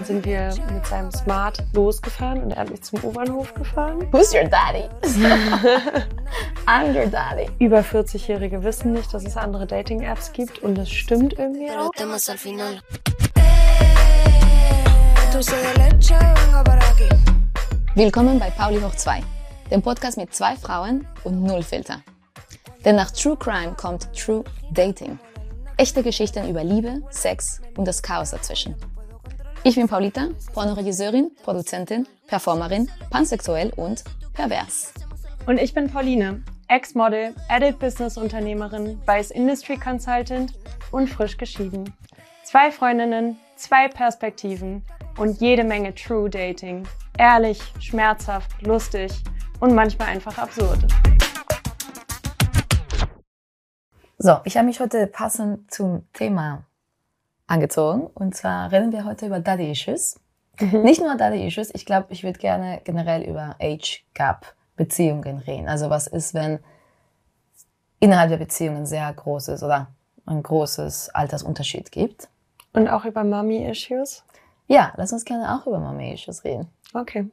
Dann sind wir mit seinem Smart losgefahren und er hat mich zum U-Bahnhof gefahren. Who's your daddy? I'm your daddy. Über 40-Jährige wissen nicht, dass es andere Dating-Apps gibt und das stimmt irgendwie auch. Willkommen bei Pauli hoch 2, dem Podcast mit 2 Frauen und 0 Filter. Denn nach True Crime kommt True Dating. Echte Geschichten über Liebe, Sex und das Chaos dazwischen. Ich bin Paulita, Pornoregisseurin, Produzentin, Performerin, pansexuell und pervers. Und ich bin Pauline, Ex-Model, Adult-Business-Unternehmerin, Vice Industry Consultant und frisch geschieden. 2 Freundinnen, 2 Perspektiven und jede Menge True Dating. Ehrlich, schmerzhaft, lustig und manchmal einfach absurd. So, ich habe mich heute passend zum Thema angezogen. Und zwar reden wir heute über Daddy Issues. Nicht nur Daddy Issues, ich glaube, ich würde gerne generell über Age Gap Beziehungen reden. Also was ist, wenn innerhalb der Beziehungen sehr großes oder ein großes Altersunterschied gibt. Und auch über Mommy Issues? Ja, lass uns gerne auch über Mommy Issues reden. Okay.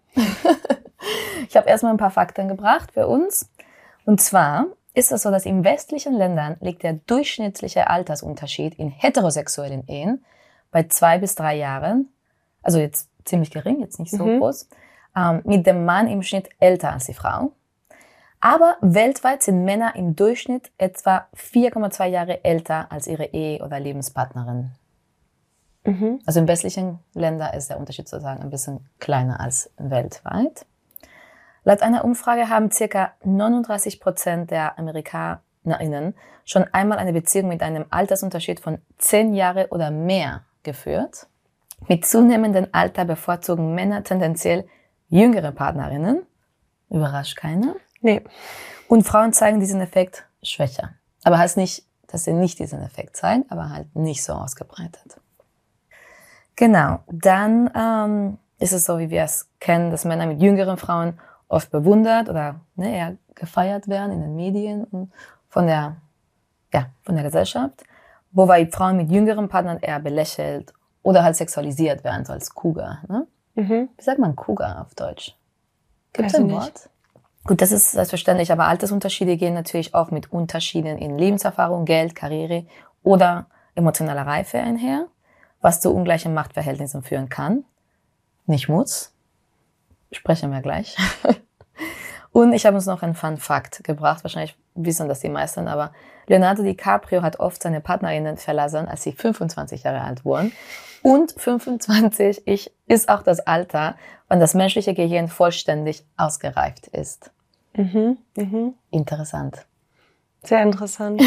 Ich habe erstmal ein paar Fakten gebracht für uns. Und zwar ist es so, dass in westlichen Ländern liegt der durchschnittliche Altersunterschied in heterosexuellen Ehen bei 2 bis 3 Jahren, also jetzt ziemlich gering, jetzt nicht so groß, mit dem Mann im Schnitt älter als die Frau. Aber weltweit sind Männer im Durchschnitt etwa 4,2 Jahre älter als ihre Ehe- oder Lebenspartnerin. Also in westlichen Ländern ist der Unterschied sozusagen ein bisschen kleiner als weltweit. Laut einer Umfrage haben ca. 39% der AmerikanerInnen schon einmal eine Beziehung mit einem Altersunterschied von 10 Jahre oder mehr geführt. Mit zunehmendem Alter bevorzugen Männer tendenziell jüngere Partnerinnen. Überrascht keiner. Nee. Und Frauen zeigen diesen Effekt schwächer. Aber heißt nicht, dass sie nicht diesen Effekt zeigen, aber halt nicht so ausgebreitet. Genau. Dann ist es so, wie wir es kennen, dass Männer mit jüngeren Frauen oft bewundert oder eher gefeiert werden in den Medien und von der Gesellschaft, wobei Frauen mit jüngeren Partnern eher belächelt oder halt sexualisiert werden, so als Cougar. Ne? Wie sagt man Cougar auf Deutsch? Gibt es ein Wort? Gut, das ist selbstverständlich, aber Altersunterschiede gehen natürlich auch mit Unterschieden in Lebenserfahrung, Geld, Karriere oder emotionaler Reife einher, was zu ungleichen Machtverhältnissen führen kann. Nicht muss. Sprechen wir gleich. Und ich habe uns noch einen Fun Fact gebracht. Wahrscheinlich wissen das die meisten, aber Leonardo DiCaprio hat oft seine Partnerinnen verlassen, als sie 25 Jahre alt wurden. Und 25 ist auch das Alter, wann das menschliche Gehirn vollständig ausgereift ist. Interessant. Sehr interessant.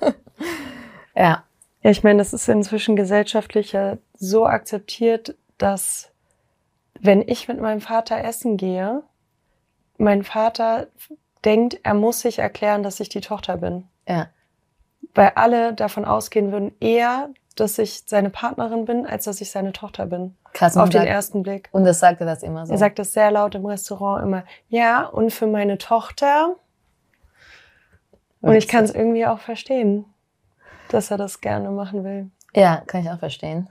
Ja. Ja, ich meine, das ist inzwischen gesellschaftlich ja so akzeptiert, dass wenn ich mit meinem Vater essen gehe, mein Vater denkt, er muss sich erklären, dass ich die Tochter bin. Ja. Weil alle davon ausgehen würden, eher, dass ich seine Partnerin bin, als dass ich seine Tochter bin. Krass. Auf den ersten Blick. Und das sagt er das immer so? Er sagt das sehr laut im Restaurant immer. Ja, und für meine Tochter. Und ich kann es irgendwie auch verstehen, dass er das gerne machen will. Ja, kann ich auch verstehen.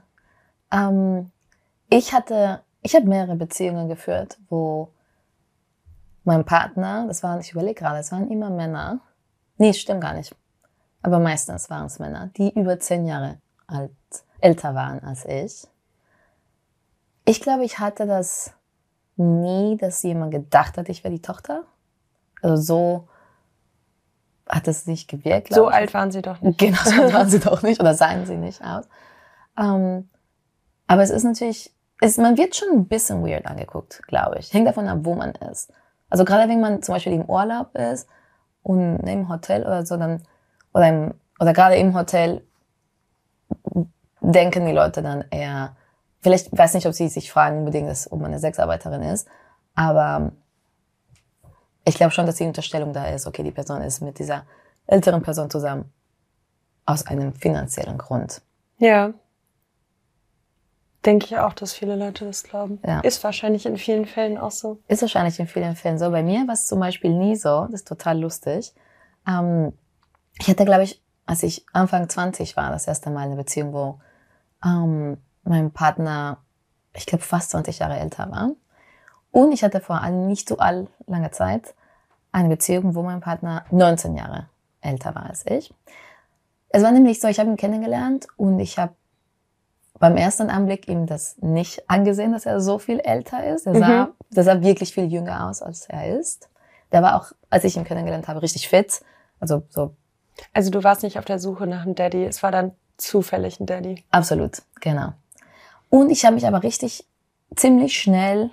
Ich habe mehrere Beziehungen geführt, wo mein Partner, ich überlege gerade, es waren immer Männer. Nee, stimmt gar nicht. Aber meistens waren es Männer, die über 10 Jahre älter waren als ich. Ich glaube, ich hatte das nie, dass jemand gedacht hat, ich wäre die Tochter. Also so hat es nicht gewirkt. So alt waren sie doch nicht. Genau, so alt waren sie doch nicht oder seien sie nicht aus. Aber es ist natürlich, man wird schon ein bisschen weird angeguckt, glaube ich. Hängt davon ab, wo man ist. Also gerade wenn man zum Beispiel im Urlaub ist und im Hotel oder so, dann oder gerade im Hotel denken die Leute dann eher, vielleicht, ich weiß nicht, ob sie sich fragen unbedingt, ob man eine Sexarbeiterin ist, aber ich glaube schon, dass die Unterstellung da ist, okay, die Person ist mit dieser älteren Person zusammen aus einem finanziellen Grund. Ja. Denke ich auch, dass viele Leute das glauben. Ja. Ist wahrscheinlich in vielen Fällen auch so. Ist wahrscheinlich in vielen Fällen so. Bei mir war es zum Beispiel nie so. Das ist total lustig. Ich hatte, glaube ich, als ich Anfang 20 war, das erste Mal eine Beziehung, wo mein Partner ich glaube, fast 20 Jahre älter war. Und ich hatte vor allem nicht so lange Zeit eine Beziehung, wo mein Partner 19 Jahre älter war als ich. Es war nämlich so, ich habe ihn kennengelernt und ich habe beim ersten Anblick ihm das nicht angesehen, dass er so viel älter ist. Der sah wirklich viel jünger aus, als er ist. Der war auch, als ich ihn kennengelernt habe, richtig fit. Also du warst nicht auf der Suche nach einem Daddy, es war dann zufällig ein Daddy. Absolut, genau. Und ich habe mich aber ziemlich schnell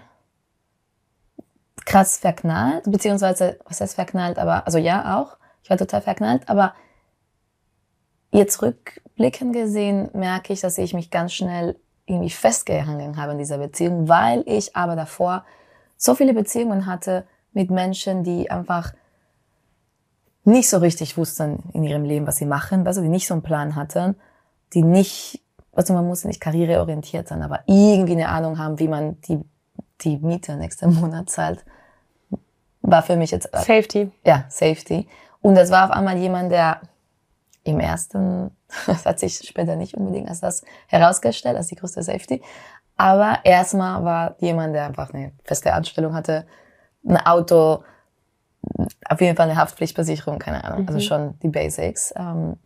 krass verknallt, beziehungsweise, was heißt verknallt, aber, also ja auch, ich war total verknallt, aber jetzt rückblickend gesehen merke ich, dass ich mich ganz schnell irgendwie festgehangen habe in dieser Beziehung, weil ich aber davor so viele Beziehungen hatte mit Menschen, die einfach nicht so richtig wussten in ihrem Leben, was sie machen, also die nicht so einen Plan hatten, die nicht, also man muss nicht karriereorientiert sein, aber irgendwie eine Ahnung haben, wie man die Miete nächsten Monat zahlt, war für mich jetzt... Safety. Ja, Safety. Und das war auf einmal jemand, der im ersten, das hat sich später nicht unbedingt als das herausgestellt, als die größte Safety, aber erstmal war jemand, der einfach eine feste Anstellung hatte, ein Auto, auf jeden Fall eine Haftpflichtversicherung, keine Ahnung, also schon die Basics.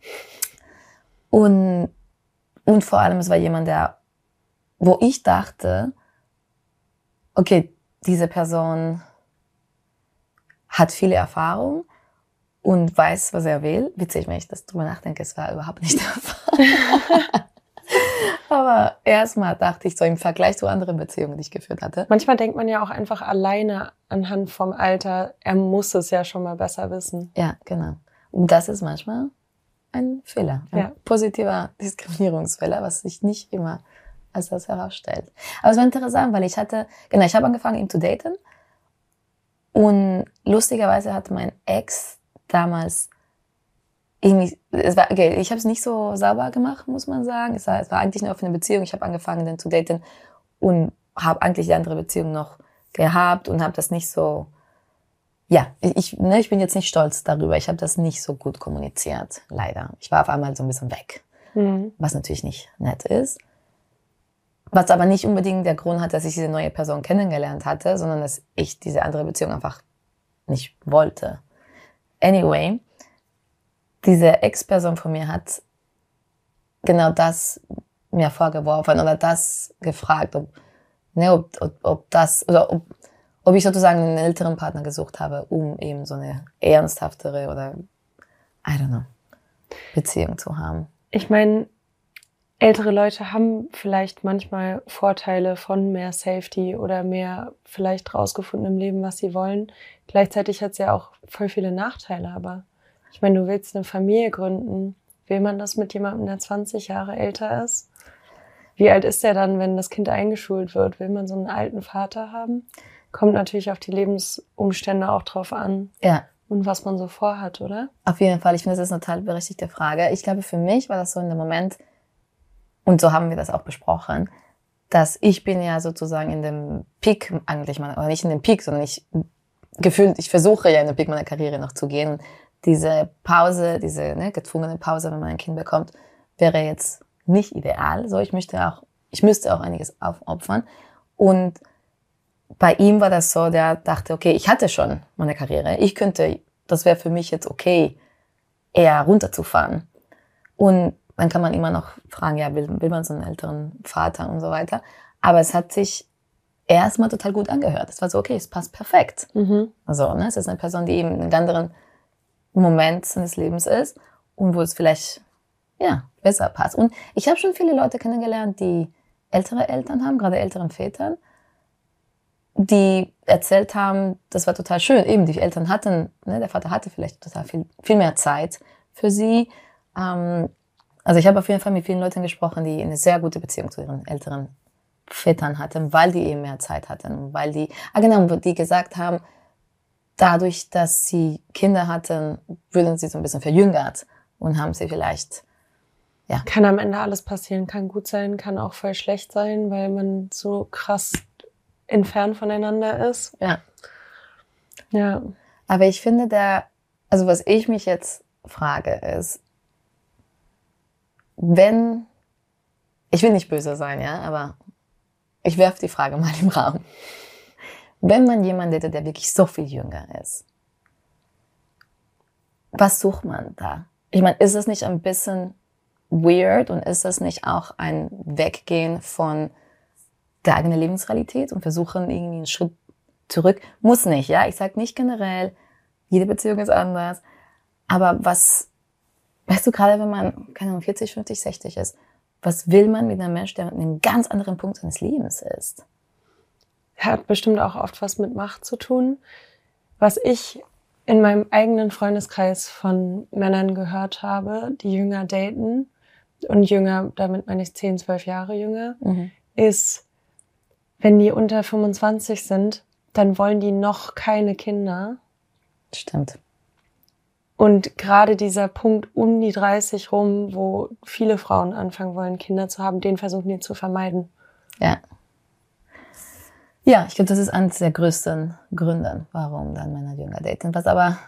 Und vor allem, es war jemand, wo ich dachte, okay, diese Person hat viele Erfahrung und weiß, was er will. Witzig, wenn ich das drüber nachdenke, es war überhaupt nicht der Fall. Aber erstmal dachte ich so im Vergleich zu anderen Beziehungen, die ich geführt hatte. Manchmal denkt man ja auch einfach alleine anhand vom Alter, er muss es ja schon mal besser wissen. Ja, genau. Und das ist manchmal ein Fehler, ein positiver Diskriminierungsfehler, was sich nicht immer als das herausstellt. Aber es war interessant, weil ich habe angefangen, ihn zu daten. Und lustigerweise hat mein Ex damals irgendwie, ich habe es nicht so sauber gemacht, muss man sagen. Es war eigentlich eine offene Beziehung. Ich habe angefangen, den zu daten und habe eigentlich die andere Beziehung noch gehabt und habe das nicht so, ich bin jetzt nicht stolz darüber. Ich habe das nicht so gut kommuniziert, leider. Ich war auf einmal so ein bisschen weg, was natürlich nicht nett ist. Was aber nicht unbedingt der Grund hat, dass ich diese neue Person kennengelernt hatte, sondern dass ich diese andere Beziehung einfach nicht wollte. Anyway, diese Ex-Person von mir hat genau das mir vorgeworfen oder das gefragt, ob ich sozusagen einen älteren Partner gesucht habe, um eben so eine ernsthaftere oder, I don't know, Beziehung zu haben. Ich meine, ältere Leute haben vielleicht manchmal Vorteile von mehr Safety oder mehr vielleicht rausgefunden im Leben, was sie wollen. Gleichzeitig hat es ja auch voll viele Nachteile, aber ich meine, du willst eine Familie gründen. Will man das mit jemandem, der 20 Jahre älter ist? Wie alt ist der dann, wenn das Kind eingeschult wird? Will man so einen alten Vater haben? Kommt natürlich auf die Lebensumstände auch drauf an. Ja. Und was man so vorhat, oder? Auf jeden Fall. Ich finde, das ist eine total berechtigte Frage. Ich glaube, für mich war das so in dem Moment, und so haben wir das auch besprochen, dass ich bin ja sozusagen in dem Peak eigentlich, oder nicht in dem Peak, sondern ich versuche ja in den Peak meiner Karriere noch zu gehen. Und diese Pause, diese gezwungene Pause, wenn man ein Kind bekommt, wäre jetzt nicht ideal. So, ich müsste auch einiges aufopfern. Und bei ihm war das so, der dachte, okay, ich hatte schon meine Karriere. Das wäre für mich jetzt okay, eher runterzufahren. Und dann kann man immer noch fragen, ja, will man so einen älteren Vater und so weiter. Aber es hat sich erstmal total gut angehört. Es war so, okay, es passt perfekt. Also, es ist eine Person, die eben in einem anderen Moment seines Lebens ist und wo es vielleicht, besser passt. Und ich habe schon viele Leute kennengelernt, die ältere Eltern haben, gerade älteren Vätern, die erzählt haben, das war total schön. Eben, die Eltern hatten, der Vater hatte vielleicht total viel mehr Zeit für sie. Also ich habe auf jeden Fall mit vielen Leuten gesprochen, die eine sehr gute Beziehung zu ihren älteren Vätern hatten, weil die eben mehr Zeit hatten. Weil die gesagt haben, dadurch, dass sie Kinder hatten, wurden sie so ein bisschen verjüngert und haben sie vielleicht, Kann am Ende alles passieren, kann gut sein, kann auch voll schlecht sein, weil man so krass entfernt voneinander ist. Ja. Aber ich finde was ich mich jetzt frage ist, ich will nicht böse sein, aber ich werfe die Frage mal im Raum. Wenn man jemanden datet, der wirklich so viel jünger ist, was sucht man da? Ich meine, ist das nicht ein bisschen weird und ist das nicht auch ein Weggehen von der eigenen Lebensrealität und versuchen irgendwie einen Schritt zurück? Muss nicht, ja? Ich sage nicht generell, jede Beziehung ist anders. Aber was, weißt du, gerade wenn man, keine Ahnung, 40, 50, 60 ist, was will man mit einem Menschen, der an einem ganz anderen Punkt seines Lebens ist? Hat bestimmt auch oft was mit Macht zu tun. Was ich in meinem eigenen Freundeskreis von Männern gehört habe, die jünger daten, und jünger, damit meine ich 10, 12 Jahre jünger, ist, wenn die unter 25 sind, dann wollen die noch keine Kinder. Stimmt. Und gerade dieser Punkt um die 30 rum, wo viele Frauen anfangen wollen, Kinder zu haben, den versuchen die zu vermeiden. Ja. Ja, ich glaube, das ist eines der größten Gründe, warum dann Männer jünger daten. Was aber,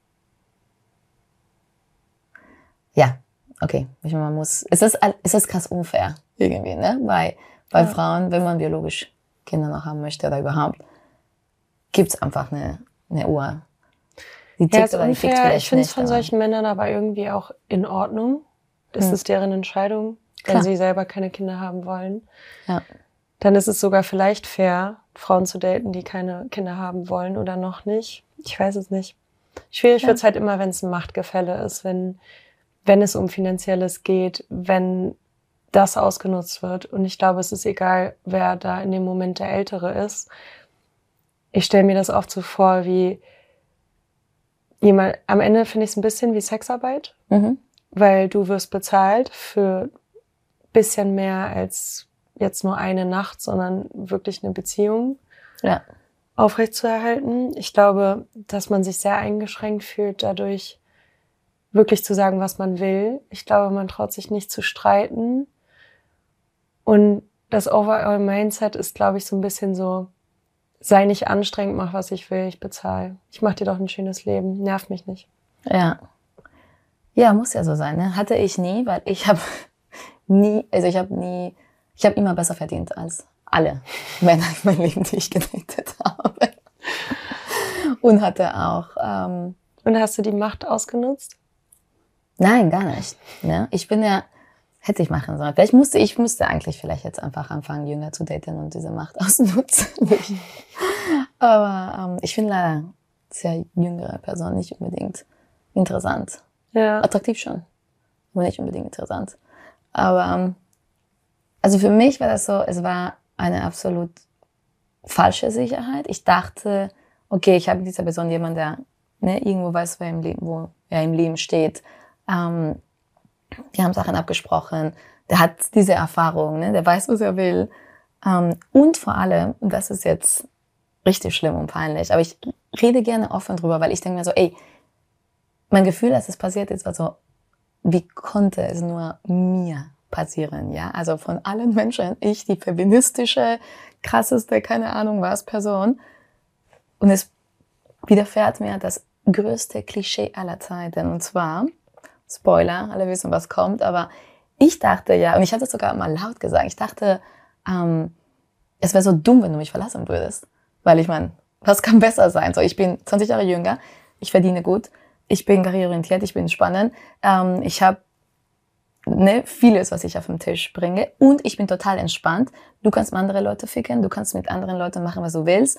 ja, okay, man muss, es ist krass unfair irgendwie, ne? Weil bei Frauen, wenn man biologisch Kinder noch haben möchte oder überhaupt, gibt's einfach eine Uhr. Die tickt ist oder die tickt unfair. vielleicht Ich finde es nicht, von aber solchen Männern aber irgendwie auch in Ordnung. Das ist deren Entscheidung, wenn Klar. sie selber keine Kinder haben wollen. Ja. Dann ist es sogar vielleicht fair, Frauen zu daten, die keine Kinder haben wollen oder noch nicht. Ich weiß es nicht. Schwierig wird's halt immer, wenn es ein Machtgefälle ist, wenn es um Finanzielles geht, wenn das ausgenutzt wird. Und ich glaube, es ist egal, wer da in dem Moment der Ältere ist. Ich stelle mir das oft so vor, wie jemand, am Ende finde ich es ein bisschen wie Sexarbeit, weil du wirst bezahlt für bisschen mehr als jetzt nur eine Nacht, sondern wirklich eine Beziehung aufrechtzuerhalten. Ich glaube, dass man sich sehr eingeschränkt fühlt, dadurch wirklich zu sagen, was man will. Ich glaube, man traut sich nicht zu streiten. Und das Overall Mindset ist, glaube ich, so ein bisschen so, sei nicht anstrengend, mach, was ich will, ich bezahle. Ich mach dir doch ein schönes Leben, nerv mich nicht. Ja. Ja, muss ja so sein, ne? Hatte ich nie, weil ich habe immer besser verdient als alle Männer in meinem Leben, die ich gedatet habe. Und hatte auch... Und hast du die Macht ausgenutzt? Nein, gar nicht. Ne? Ich bin ja... Hätte ich machen sollen. Ich musste eigentlich vielleicht jetzt einfach anfangen, jünger zu daten und diese Macht ausnutzen. Aber ich finde leider sehr jüngere Personen nicht unbedingt interessant. Ja. Attraktiv schon, aber nicht unbedingt interessant. Aber also für mich war das so, es war eine absolut falsche Sicherheit. Ich dachte, okay, ich habe mit dieser Person jemanden, der irgendwo weiß, wo er im Leben steht. Die haben Sachen abgesprochen, der hat diese Erfahrung, ne? Der weiß, was er will. Und vor allem, und das ist jetzt richtig schlimm und peinlich, aber ich rede gerne offen drüber, weil ich denke mir so, mein Gefühl, als es passiert ist, war so, wie konnte es nur mir passieren, ja? Also von allen Menschen, ich, die feministische, krasseste, keine Ahnung was, Person. Und es widerfährt mir das größte Klischee aller Zeiten, und zwar... Spoiler, alle wissen, was kommt, aber ich dachte ja, und ich hatte es sogar mal laut gesagt, ich dachte, es wäre so dumm, wenn du mich verlassen würdest. Weil ich meine, was kann besser sein? So, ich bin 20 Jahre jünger, ich verdiene gut, ich bin karriereorientiert, ich bin spannend, ich habe vieles, was ich auf den Tisch bringe, und ich bin total entspannt. Du kannst mit anderen Leuten ficken, du kannst mit anderen Leuten machen, was du willst.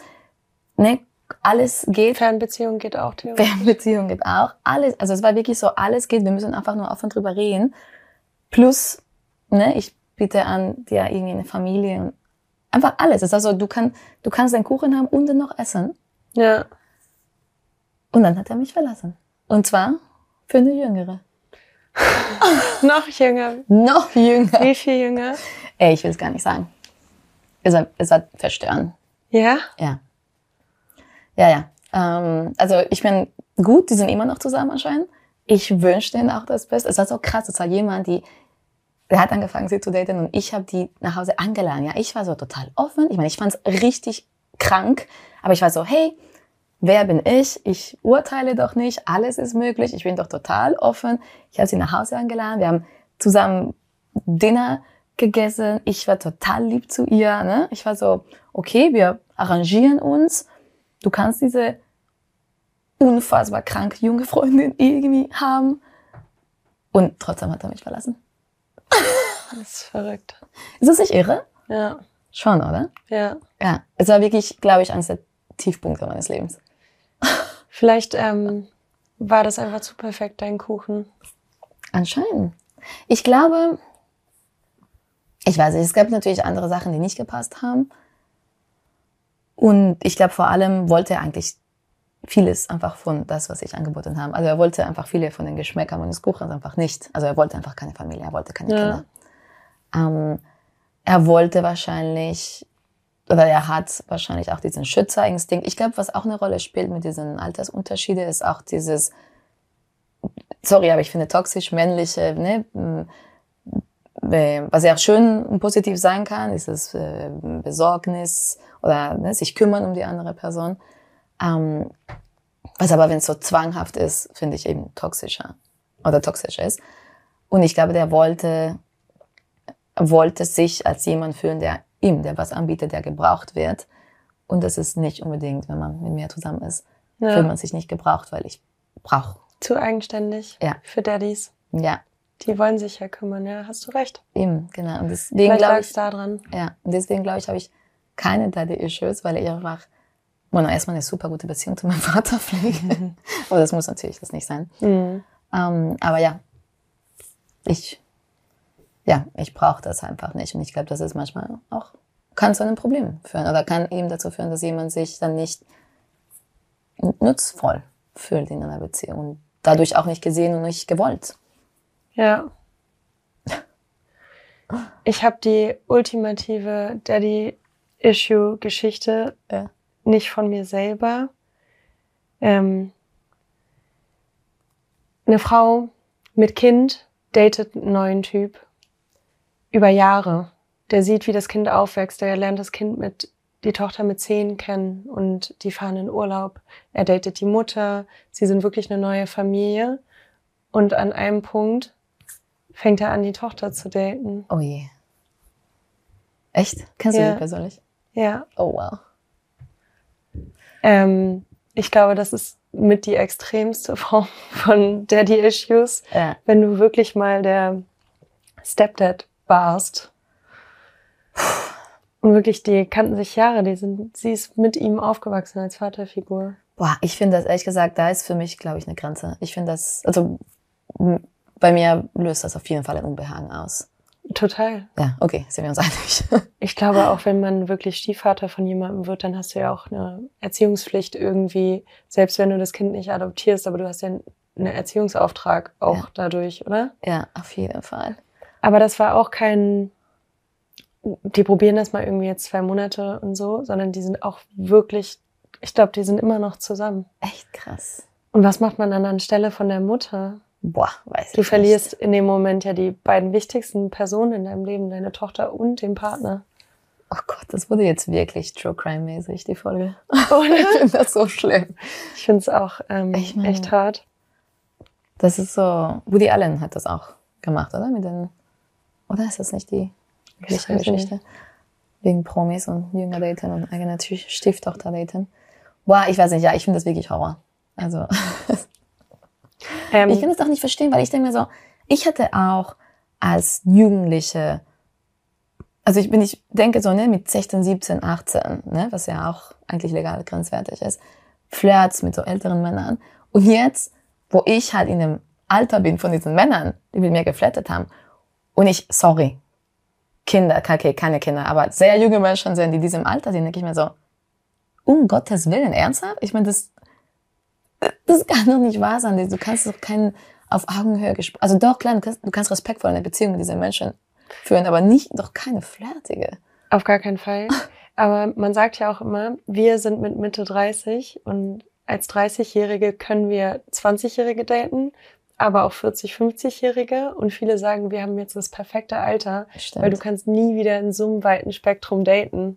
Alles geht. Fernbeziehung geht auch, theoretisch. Fernbeziehung geht auch. Alles, also es war wirklich so, alles geht. Wir müssen einfach nur offen drüber reden. Plus, ich biete an, dir irgendwie eine Familie und einfach alles. Es ist also, du kannst den Kuchen haben und den noch essen. Ja. Und dann hat er mich verlassen. Und zwar für eine Jüngere. Noch jünger. Noch jünger. Wie viel jünger? Ich will es gar nicht sagen. Es war verstörend. Ja? Ja. Ja. Also ich bin gut, die sind immer noch zusammen anscheinend. Ich wünsche denen auch das Beste. Es war so krass, es war jemand, der hat angefangen, sie zu daten, und ich habe die nach Hause eingeladen. Ja, ich war so total offen. Ich meine, ich fand es richtig krank, aber ich war so, hey, wer bin ich? Ich urteile doch nicht, alles ist möglich. Ich bin doch total offen. Ich habe sie nach Hause eingeladen. Wir haben zusammen Dinner gegessen. Ich war total lieb zu ihr. Ne? Ich war so, okay, wir arrangieren uns. Du kannst diese unfassbar kranke junge Freundin irgendwie haben. Und trotzdem hat er mich verlassen. Das ist verrückt. Ist das nicht irre? Ja. Schon, oder? Ja. Ja, es war wirklich, glaube ich, eines der Tiefpunkte meines Lebens. Vielleicht war das einfach zu perfekt, dein Kuchen. Anscheinend. Ich glaube, ich weiß nicht, es gab natürlich andere Sachen, die nicht gepasst haben. Und ich glaube, vor allem wollte er eigentlich vieles einfach von das, was ich angeboten habe. Also er wollte einfach viele von den Geschmäckern meines Kuchens einfach nicht. Also er wollte einfach keine Familie, er wollte keine Kinder. Er wollte wahrscheinlich, oder er hat wahrscheinlich auch diesen Schützerinstinkt. Ich glaube, was auch eine Rolle spielt mit diesen Altersunterschieden, ist auch dieses, sorry, aber ich finde toxisch männliche, ne, was ja auch schön und positiv sein kann, ist das Besorgnis oder ne, sich kümmern um die andere Person. Was aber, wenn es so zwanghaft ist, finde ich eben toxischer oder toxisch ist. Und ich glaube, der wollte sich als jemand fühlen, der was anbietet, der gebraucht wird. Und das ist nicht unbedingt, wenn man mit mir zusammen ist, fühlt man sich nicht gebraucht, weil ich brauche. Zu eigenständig für Daddys. Ja. Die wollen sich ja kümmern, ja, hast du recht. Eben, genau. Und deswegen glaube ich, da dran. Ja, und deswegen glaube ich, habe ich keine Daddy-Issues, weil ich einfach, erstmal eine super gute Beziehung zu meinem Vater pflege. Aber das muss natürlich das nicht sein. Aber ja, ich brauche das einfach nicht. Und ich glaube, das ist manchmal auch, kann zu einem Problem führen oder kann eben dazu führen, dass jemand sich dann nicht nutzvoll fühlt in einer Beziehung und dadurch auch nicht gesehen und nicht gewollt. Ja. Ich habe die ultimative Daddy-Issue-Geschichte nicht von mir selber. Eine Frau mit Kind datet einen neuen Typ über Jahre. Der sieht, wie das Kind aufwächst. Der lernt die Tochter mit 10 kennen und die fahren in Urlaub. Er datet die Mutter. Sie sind wirklich eine neue Familie. Und an einem Punkt fängt er an, die Tochter zu daten. Oh je. Echt? Kennst du die persönlich? Ja. Oh wow. Ich glaube, das ist mit die extremste Form von Daddy-Issues. Ja. Wenn du wirklich mal der Stepdad warst. Und wirklich, die kannten sich Jahre, sie ist mit ihm aufgewachsen als Vaterfigur. Boah, ich finde das, ehrlich gesagt, da ist für mich, glaube ich, eine Grenze. Ich finde das, also bei mir löst das auf jeden Fall ein Unbehagen aus. Total. Ja, okay, sind wir uns einig. Ich glaube, auch wenn man wirklich Stiefvater von jemandem wird, dann hast du ja auch eine Erziehungspflicht irgendwie, selbst wenn du das Kind nicht adoptierst, aber du hast ja einen Erziehungsauftrag auch dadurch, oder? Ja, auf jeden Fall. Aber das war auch die probieren das mal irgendwie jetzt 2 Monate und so, sondern die sind auch wirklich, ich glaube, die sind immer noch zusammen. Echt krass. Und was macht man dann anstelle von der Mutter? Boah, weiß ich nicht. Du verlierst in dem Moment ja die beiden wichtigsten Personen in deinem Leben, deine Tochter und den Partner. Oh Gott, das wurde jetzt wirklich True Crime-mäßig, die Folge. Oder? Ich finde das so schlimm. Ich finde es auch echt hart. Das ist so, Woody Allen hat das auch gemacht, oder? Oder ist das nicht die gleiche Geschichte? Wegen Promis und Jünger daten und eigene Stieftochter daten. Boah, ich weiß nicht, ja, ich finde das wirklich Horror. Also, ich kann das auch nicht verstehen, weil ich denke mir so, ich hatte auch als Jugendliche, also ich denke so, ne, mit 16, 17, 18, ne, was ja auch eigentlich legal grenzwertig ist, Flirts mit so älteren Männern. Und jetzt, wo ich halt in dem Alter bin von diesen Männern, die mit mir geflirtet haben, und Kinder, okay, keine Kinder, aber sehr junge Menschen sind, die in diesem Alter sind, denke ich mir so, um Gottes Willen, ernsthaft? Ich meine, das kann doch nicht wahr sein. Du kannst doch keinen auf Augenhöhe also doch, klar, du kannst respektvoll eine Beziehung mit diesen Menschen führen, aber doch keine flirtige. Auf gar keinen Fall. Aber man sagt ja auch immer, wir sind mit Mitte 30 und als 30-Jährige können wir 20-Jährige daten, aber auch 40-, 50-Jährige. Und viele sagen, wir haben jetzt das perfekte Alter, Stimmt. weil du kannst nie wieder in so einem weiten Spektrum daten.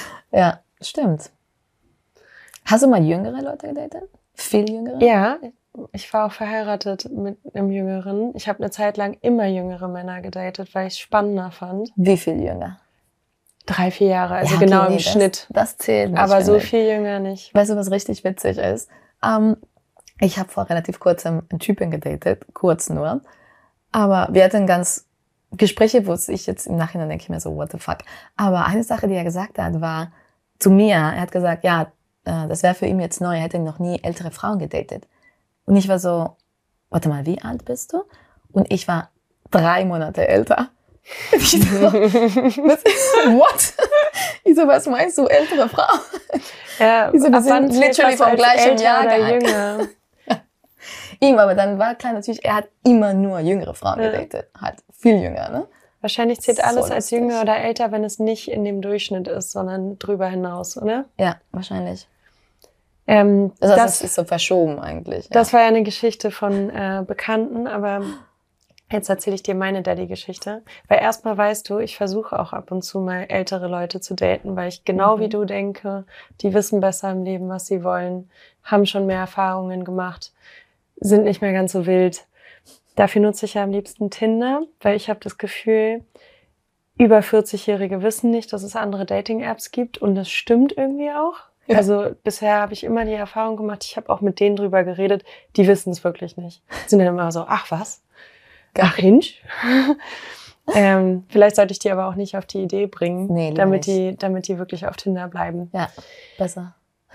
Ja, stimmt. Hast du mal jüngere Leute gedatet? Viel jüngere? Ja, ich war auch verheiratet mit einem Jüngeren. Ich habe eine Zeit lang immer jüngere Männer gedatet, weil ich es spannender fand. Wie viel jünger? 3, 4 Jahre, also Ja, okay, genau im nee, Schnitt. Das zählt nicht. Aber so finde ich. viel jünger nicht. Weißt du, was richtig witzig ist? Ich habe vor relativ kurzem einen Typen gedatet, kurz nur. Aber wir hatten ganz Gespräche, wo ich jetzt im Nachhinein denke ich mir so, what the fuck. Aber eine Sache, die er gesagt hat, war zu mir, er hat gesagt, ja, das wäre für ihn jetzt neu, er hätte noch nie ältere Frauen gedatet. Und ich war so, warte mal, wie alt bist du? Und ich war 3 Monate älter. Und ich so, what? Ich so, was meinst du, ältere Frau? Ja, ich so, wir sind literally vom gleichen Jahrgang. Jünger. Ihm, aber dann war klar natürlich, er hat immer nur jüngere Frauen gedatet. Halt viel jünger, ne? Wahrscheinlich zählt alles So als lustig. jünger oder älter, wenn es nicht in dem Durchschnitt ist, sondern drüber hinaus, oder? Ja, wahrscheinlich. Das Das ist so verschoben eigentlich. Ja. Das war ja eine Geschichte von Bekannten, aber jetzt erzähle ich dir meine Daddy-Geschichte. Weil erstmal weißt du, ich versuche auch ab und zu mal ältere Leute zu daten, weil ich genau wie du denke, die wissen besser im Leben, was sie wollen, haben schon mehr Erfahrungen gemacht, sind nicht mehr ganz so wild. Dafür nutze ich ja am liebsten Tinder, weil ich habe das Gefühl, über 40-Jährige wissen nicht, dass es andere Dating-Apps gibt und das stimmt irgendwie auch. Ja. Also bisher habe ich immer die Erfahrung gemacht, ich habe auch mit denen drüber geredet, die wissen es wirklich nicht. Sind dann immer so, ach was? Ach Hinge? Vielleicht sollte ich die aber auch nicht auf die Idee bringen, damit die wirklich auf Tinder bleiben. Ja, besser.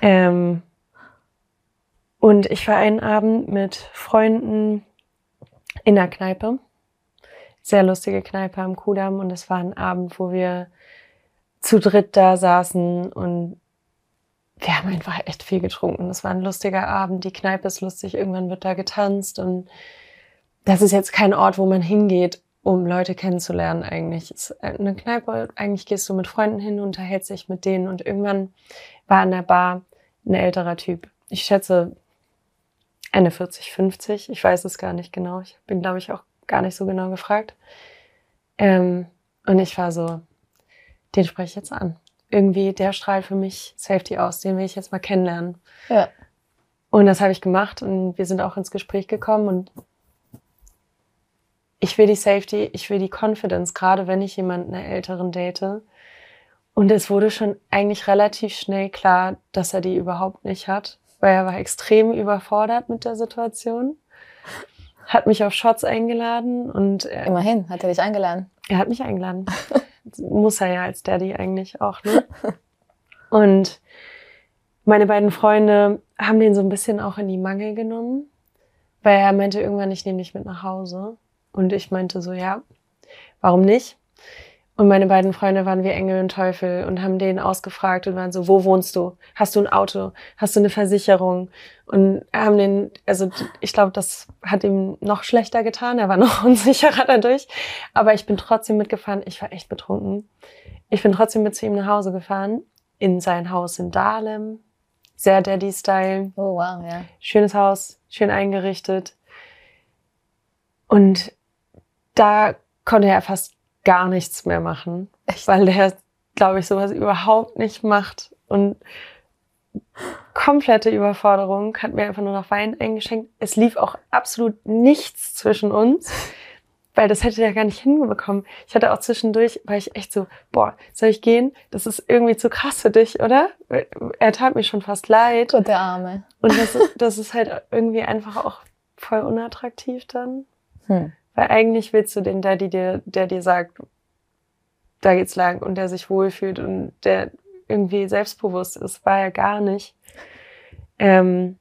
Und ich war einen Abend mit Freunden in der Kneipe. Sehr lustige Kneipe am Kudamm. Und es war ein Abend, wo wir zu dritt da saßen und wir haben einfach echt viel getrunken. Es war ein lustiger Abend. Die Kneipe ist lustig. Irgendwann wird da getanzt. Und das ist jetzt kein Ort, wo man hingeht, um Leute kennenzulernen eigentlich. Es ist eine Kneipe. Eigentlich gehst du mit Freunden hin, unterhältst dich mit denen. Und irgendwann war an der Bar ein älterer Typ. Ich schätze Ende 40, 50. Ich weiß es gar nicht genau. Ich bin, glaube ich, auch gar nicht so genau gefragt. Und ich war so, den spreche ich jetzt an. Irgendwie, der strahlt für mich Safety aus. Den will ich jetzt mal kennenlernen. Ja. Und das habe ich gemacht und wir sind auch ins Gespräch gekommen und ich will die Safety, ich will die Confidence, gerade wenn ich jemanden einen Älteren date. Und es wurde schon eigentlich relativ schnell klar, dass er die überhaupt nicht hat, weil er war extrem überfordert mit der Situation. Hat mich auf Shots eingeladen und Immerhin, hat er dich eingeladen? Er hat mich eingeladen. Muss er ja als Daddy eigentlich auch, ne? Und meine beiden Freunde haben den so ein bisschen auch in die Mangel genommen, weil er meinte irgendwann, ich nehme dich mit nach Hause. Und ich meinte so, ja, warum nicht? Und meine beiden Freunde waren wie Engel und Teufel und haben den ausgefragt und waren so, wo wohnst du? Hast du ein Auto? Hast du eine Versicherung? Und haben den, also ich glaube, das hat ihm noch schlechter getan. Er war noch unsicherer dadurch. Aber ich bin trotzdem mitgefahren. Ich war echt betrunken. Ich bin trotzdem mit zu ihm nach Hause gefahren. In sein Haus in Dahlem. Sehr Daddy-Style. Oh, wow, ja. Schönes Haus, schön eingerichtet. Und da konnte er fast gar nichts mehr machen, Echt? Weil der, glaube ich, sowas überhaupt nicht macht und komplette Überforderung, hat mir einfach nur noch Wein eingeschenkt. Es lief auch absolut nichts zwischen uns, weil das hätte er gar nicht hinbekommen. Ich hatte auch zwischendurch, war ich echt so, boah, soll ich gehen? Das ist irgendwie zu krass für dich, oder? Er tat mir schon fast leid. Gott, der Arme. Und das ist halt irgendwie einfach auch voll unattraktiv dann. Weil eigentlich willst du den Daddy, der dir sagt, da geht's lang und der sich wohlfühlt und der irgendwie selbstbewusst ist, war er gar nicht. Und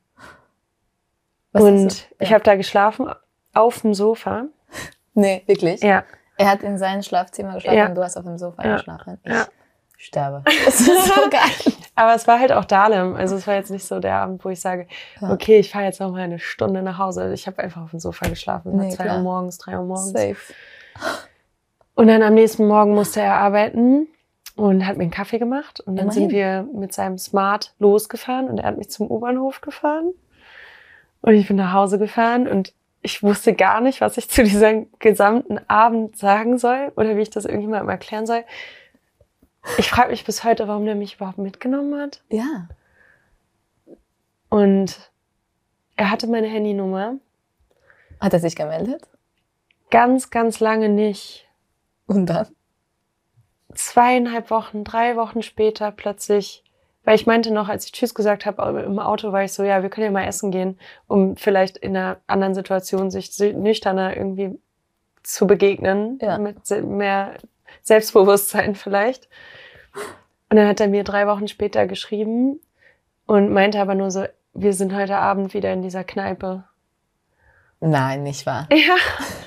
ich habe da geschlafen auf dem Sofa. Nee, wirklich? Ja. Er hat in seinem Schlafzimmer geschlafen Ja. und du hast auf dem Sofa Ja. geschlafen. Ich Ja. sterbe. Das ist so geil. Aber es war halt auch Dahlem. Also es war jetzt nicht so der Abend, wo ich sage, Ja. okay, ich fahre jetzt noch mal eine Stunde nach Hause. Ich habe einfach auf dem Sofa geschlafen. Es war Nee, 2 klar. Uhr morgens, 3 Uhr morgens. Safe. Und dann am nächsten Morgen musste er arbeiten und hat mir einen Kaffee gemacht. Und dann Immerhin. sind wir mit seinem Smart losgefahren und er hat mich zum U-Bahnhof gefahren. Und ich bin nach Hause gefahren und ich wusste gar nicht, was ich zu diesem gesamten Abend sagen soll oder wie ich das irgendjemandem erklären soll. Ich frage mich bis heute, warum der mich überhaupt mitgenommen hat. Ja. Und er hatte meine Handynummer. Hat er sich gemeldet? Ganz, ganz lange nicht. Und dann? 2,5 Wochen, 3 Wochen später plötzlich, weil ich meinte noch, als ich Tschüss gesagt habe, im Auto war ich so, ja, wir können ja mal essen gehen, um vielleicht in einer anderen Situation sich nüchterner irgendwie zu begegnen, mit mehr Selbstbewusstsein vielleicht. Und dann hat er mir 3 Wochen später geschrieben und meinte aber nur so, wir sind heute Abend wieder in dieser Kneipe. Nein, nicht wahr? Ja.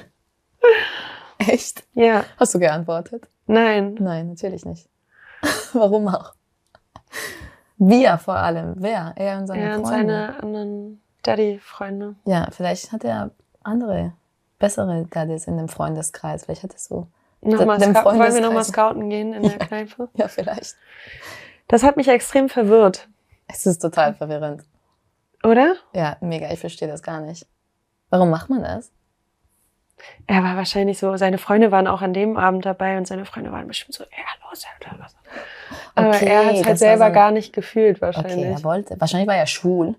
Echt? Ja. Hast du geantwortet? Nein. Nein, natürlich nicht. Warum auch? Wir vor allem. Wer? Er und seine Freunde? Er und seine anderen Daddy-Freunde. Ja, vielleicht hat er andere, bessere Daddys in dem Freundeskreis. Vielleicht hat er so... Wollen wir nochmal scouten gehen in der Kneipe? Ja, vielleicht. Das hat mich extrem verwirrt. Es ist total verwirrend. Oder? Ja, mega. Ich verstehe das gar nicht. Warum macht man das? Er war wahrscheinlich so, seine Freunde waren auch an dem Abend dabei und seine Freunde waren bestimmt so, ja, los, oder was. Aber Okay, er hat es halt selber gar nicht gefühlt wahrscheinlich. Okay, er wollte. Wahrscheinlich war er schwul.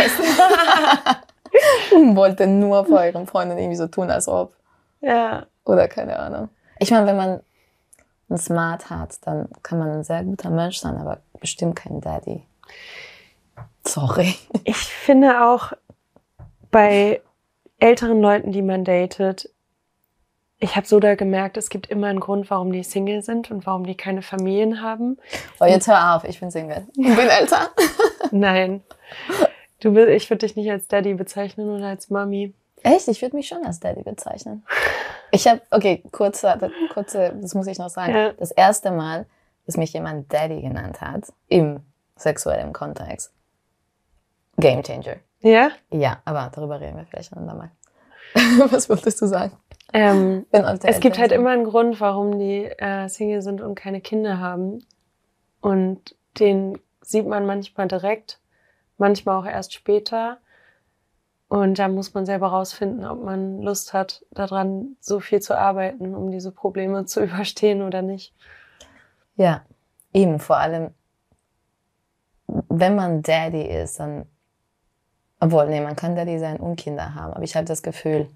Und wollte nur vor ihren Freunden irgendwie so tun, als ob. Ja. Oder keine Ahnung. Ich meine, wenn man ein Smart hat, dann kann man ein sehr guter Mensch sein, aber bestimmt kein Daddy. Sorry. Ich finde auch bei älteren Leuten, die man datet, ich habe so da gemerkt, es gibt immer einen Grund, warum die Single sind und warum die keine Familien haben. Oh, jetzt hör auf, ich bin Single. Ich bin älter. Nein. Ich würde dich nicht als Daddy bezeichnen oder als Mami. Echt? Ich würde mich schon als Daddy bezeichnen. Ich habe, okay, kurze, das muss ich noch sagen. Ja. Das erste Mal, dass mich jemand Daddy genannt hat, im sexuellen Kontext. Game Changer. Ja? Ja, aber darüber reden wir vielleicht ein andermal. Was wolltest du sagen? Es gibt halt immer einen Grund, warum die Single sind und keine Kinder haben. Und den sieht man manchmal direkt, manchmal auch erst später. Und da muss man selber rausfinden, ob man Lust hat, daran so viel zu arbeiten, um diese Probleme zu überstehen oder nicht. Ja, eben vor allem, wenn man Daddy ist, dann, man kann Daddy sein und Kinder haben, aber ich habe das Gefühl,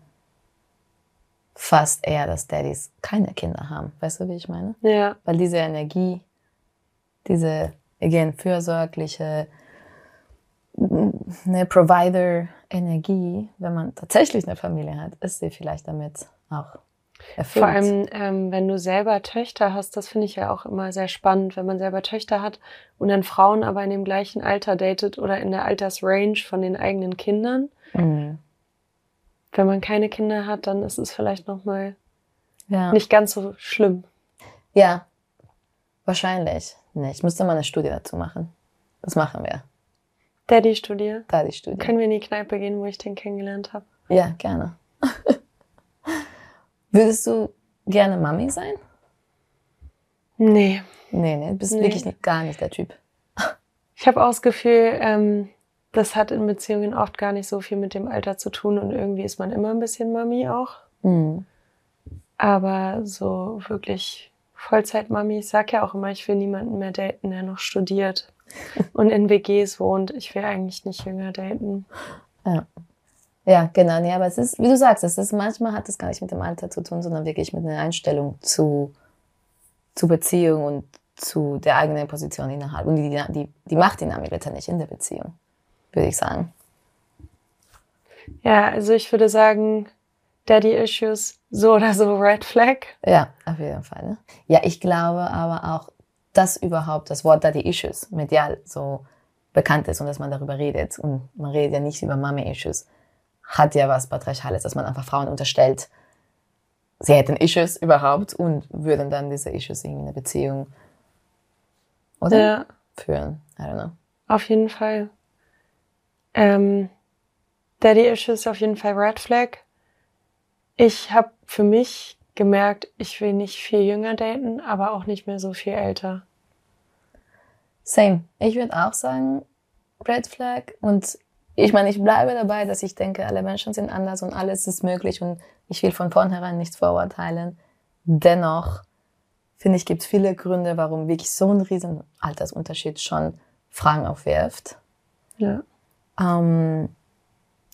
fast eher, dass Daddys keine Kinder haben. Weißt du, wie ich meine? Ja. Weil diese Energie, diese, again, fürsorgliche, eine Provider-Energie, wenn man tatsächlich eine Familie hat, ist sie vielleicht damit auch erfüllt. Vor allem, wenn du selber Töchter hast, das finde ich ja auch immer sehr spannend, wenn man selber Töchter hat und dann Frauen aber in dem gleichen Alter datet oder in der Altersrange von den eigenen Kindern. Mhm. Wenn man keine Kinder hat, dann ist es vielleicht nochmal nicht ganz so schlimm. Ja, wahrscheinlich nicht. Ich müsste mal eine Studie dazu machen. Das machen wir. Daddy-Studie. Daddy-Studie. Können wir in die Kneipe gehen, wo ich den kennengelernt habe? Ja, gerne. Würdest du gerne Mami sein? Nee. Nee, bist wirklich gar nicht der Typ. Ich habe auch das Gefühl, das hat in Beziehungen oft gar nicht so viel mit dem Alter zu tun und irgendwie ist man immer ein bisschen Mami auch. Mhm. Aber so wirklich Vollzeit-Mami, ich sag ja auch immer, ich will niemanden mehr daten, der noch studiert und in WGs wohnt. Ich will eigentlich nicht jünger daten. Ja, genau. Nee, aber es ist, wie du sagst, manchmal hat es gar nicht mit dem Alter zu tun, sondern wirklich mit einer Einstellung zu Beziehung und zu der eigenen Position innerhalb. Und die Machtdynamik letztendlich in der Beziehung, würde ich sagen. Ja, also ich würde sagen, Daddy-Issues, so oder so Red Flag. Ja, auf jeden Fall. Ne? Ja, ich glaube aber auch, dass überhaupt das Wort Daddy-Issues medial so bekannt ist und dass man darüber redet. Und man redet ja nicht über Mami-Issues. Hat ja was Patriarchales, dass man einfach Frauen unterstellt, sie hätten Issues überhaupt und würden dann diese Issues irgendwie in eine Beziehung führen. I don't know. Auf jeden Fall. Daddy-Issues auf jeden Fall Red Flag. Ich habe für mich gemerkt, ich will nicht viel jünger daten, aber auch nicht mehr so viel älter. Same. Ich würde auch sagen, Red Flag. Und ich meine, ich bleibe dabei, dass ich denke, alle Menschen sind anders und alles ist möglich und ich will von vornherein nichts vorurteilen. Dennoch, finde ich, gibt es viele Gründe, warum wirklich so ein riesen Altersunterschied schon Fragen aufwirft. Ja.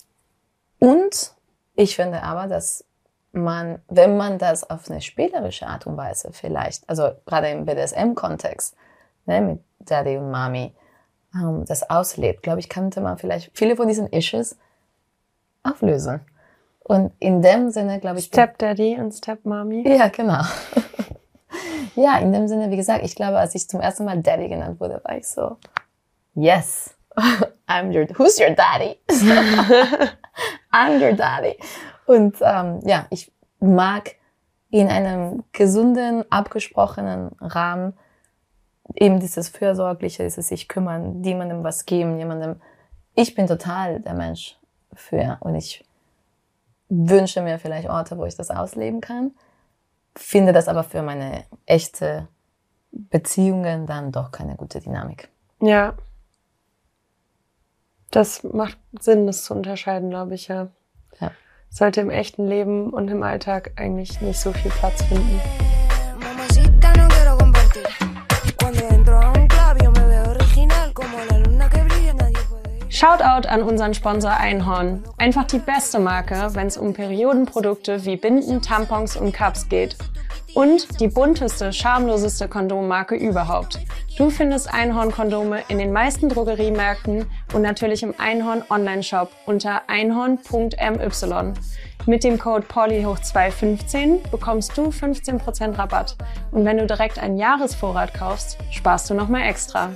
Und ich finde aber, dass man, wenn man das auf eine spielerische Art und Weise vielleicht, also gerade im BDSM-Kontext, ne, mit Daddy und Mami, das auslebt, glaube ich, könnte man vielleicht viele von diesen Issues auflösen. Und in dem Sinne, glaube ich... Stepdaddy und Stepmommy. Ja, genau. Ja, in dem Sinne, wie gesagt, ich glaube, als ich zum ersten Mal Daddy genannt wurde, war ich so, yes, who's your daddy? I'm your daddy. Und ja, ich mag in einem gesunden, abgesprochenen Rahmen eben dieses Fürsorgliche, dieses sich kümmern, jemandem was geben, ich bin total der Mensch für, und ich wünsche mir vielleicht Orte, wo ich das ausleben kann, finde das aber für meine echte Beziehungen dann doch keine gute Dynamik. Ja. Das macht Sinn, das zu unterscheiden, glaube ich, ja. Ja. Sollte im echten Leben und im Alltag eigentlich nicht so viel Platz finden. Shoutout an unseren Sponsor Einhorn. Einfach die beste Marke, wenn es um Periodenprodukte wie Binden, Tampons und Cups geht. Und die bunteste, schamloseste Kondommarke überhaupt. Du findest Einhorn-Kondome in den meisten Drogeriemärkten und natürlich im Einhorn Online-Shop unter einhorn.my. Mit dem Code PAULI15 bekommst du 15% Rabatt. Und wenn du direkt einen Jahresvorrat kaufst, sparst du nochmal extra.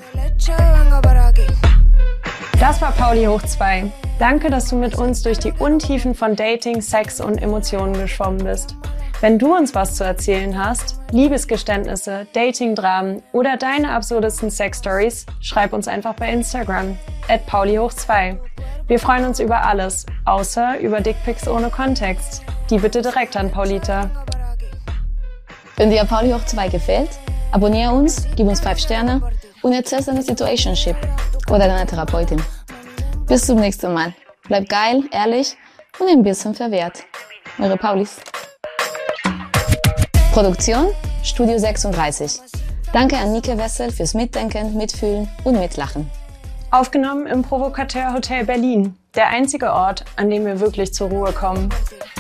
Das war Pauli hoch 2. Danke, dass du mit uns durch die Untiefen von Dating, Sex und Emotionen geschwommen bist. Wenn du uns was zu erzählen hast, Liebesgeständnisse, Dating-Dramen oder deine absurdesten Sex-Stories, schreib uns einfach bei Instagram @paulihoch2. Wir freuen uns über alles, außer über Dickpics ohne Kontext. Die bitte direkt an Paulita. Wenn dir Pauli hoch 2 gefällt, abonniere uns, gib uns 5 Sterne und erzähl deine Situationship oder deiner Therapeutin. Bis zum nächsten Mal. Bleib geil, ehrlich und ein bisschen verwehrt. Eure Paulis. Produktion Studio 36. Danke an Nike Wessel fürs Mitdenken, Mitfühlen und Mitlachen. Aufgenommen im Provocateur Hotel Berlin, der einzige Ort, an dem wir wirklich zur Ruhe kommen.